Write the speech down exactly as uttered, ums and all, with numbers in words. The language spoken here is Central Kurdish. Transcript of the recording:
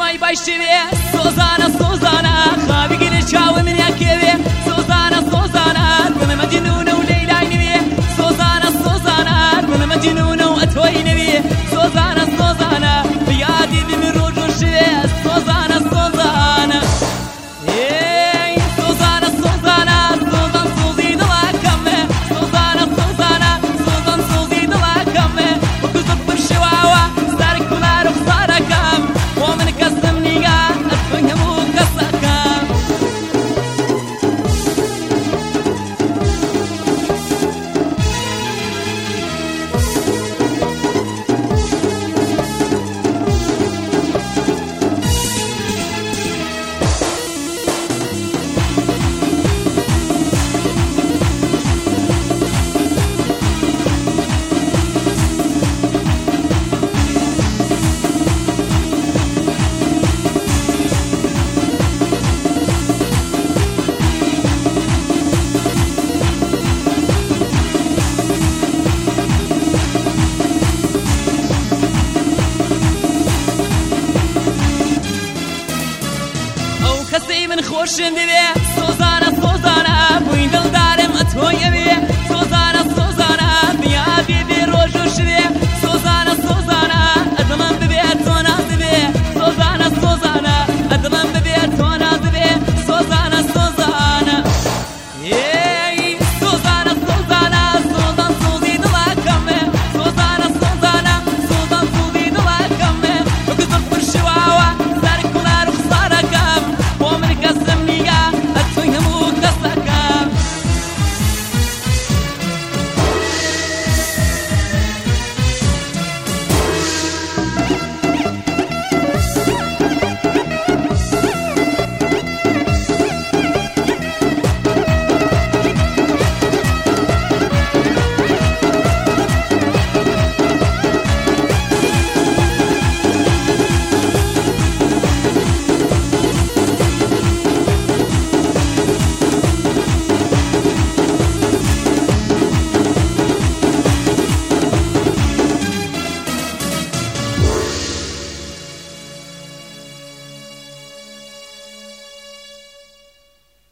سینەمای باشوێ سۆزانە سۆزانە خاوی لە چاوە منیا کێوێ سۆزانە سۆزانە بڵێ مەجنونە و لەیلای نوێ سۆزانە سۆزانە بڵێ مەجنونە و ئەتۆی نەوێ سۆزانە سۆزانە بیادی بی من ڕۆژ و شوێ سۆزانە سۆزانە سۆزانە سۆزانە سۆزان سۆزی دڵاکەمێ سۆزانە سۆزانە سۆزان سۆزی دڵاکەمێ وەکو زۆر پرشەواوە سارێک کوڵار و خسارەکەم بۆ من کەسم نیگە ئەتۆی هەموو کەسەکەم خۆشم دەوێ سۆزانە سۆزانە بووین دڵدا